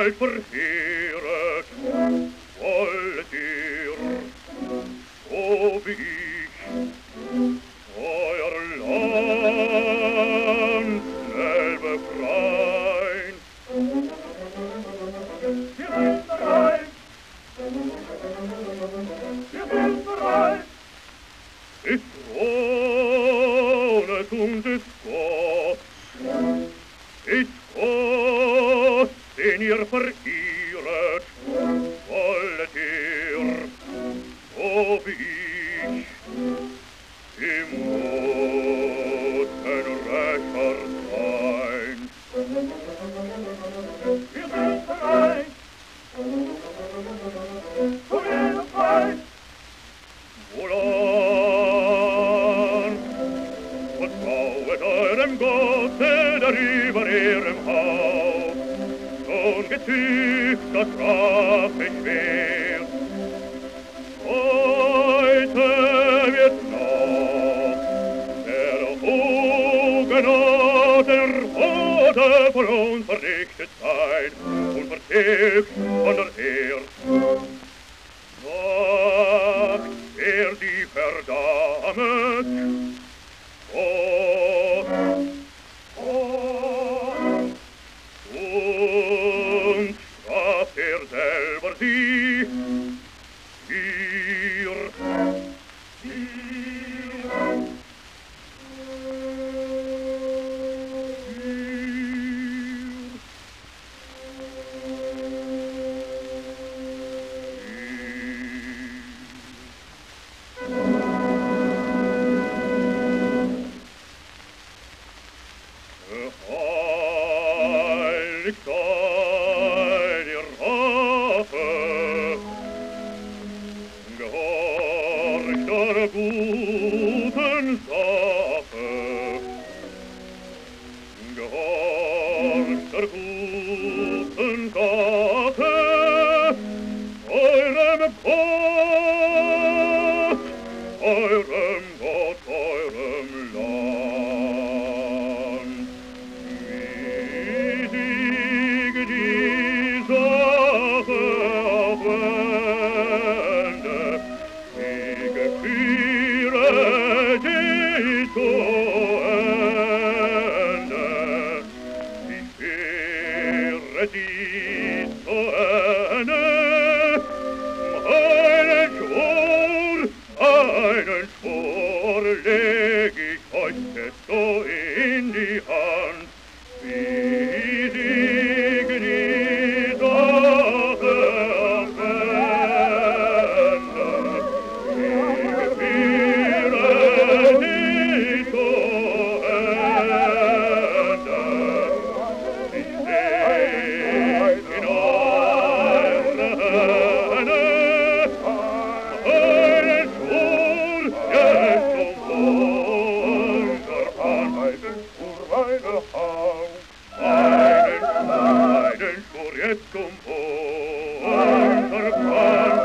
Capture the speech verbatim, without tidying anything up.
Welt verheeret, wollet ihr, so wie ich, euer Land schnell befreien. Wir sind bereit, wir sind bereit, ist Ohne und ist Gott, ist Gott, den ihr verirret, wollet ihr, so wie ich, im guten Rächer sein. Wir sind bereit, zu jeder Zeit, wohlan, vertrauet eurem Gotte, der über ihrem Haupt schon gezückt das Rache schwert. Heute wird noch der Hugenot, der Rote von uns verrichtet sein und vertilgt von der Erd. Sagt er die verdammet, Gott, Gott, und straft er selber sie, ihr, ihr, Heilig sei die Rache, gehorcht der guten Sache, gehorcht der guten Sache, eurem Gott, eurem Gott, eurem Land. Wie sieg die Sache auf Wende, wie geführet die zu Ende, wie führet die zu Ende, einen Schwur, einen Schwur leg ich euch jetzt so in die Hand, wie sieg die Sache auf Wende, wie geführet die zu Ende. Ich leg in eure Hände einen Schwur, jetzt um unser Hand, einen Schwur, meine Hand, einen, einen Schwur, jetzt um unser Hand.